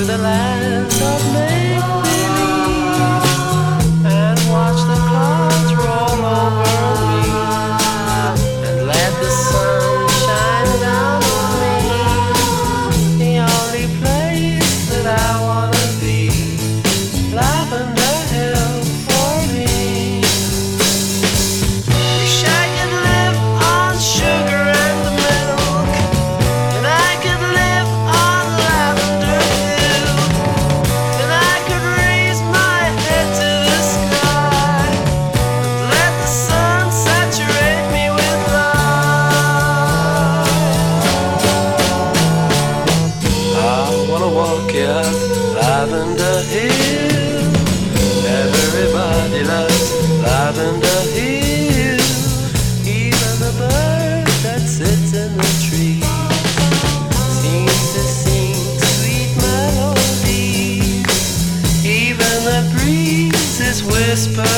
the land of make-believe and watch the clouds roll over me and let the sun shine down on me. The only place that I wanna be, Lavender Hill for me. Wish I could live on sugar and milk, and I could live on Lavender Hill, and I could raise my head to the sky and let the sun saturate me with light. I wanna walk up Lavender Hill. Everybody loves Lavender Hill. Even the bird that sits in the tree seems to sing sweet melodies. Even the breeze is whispering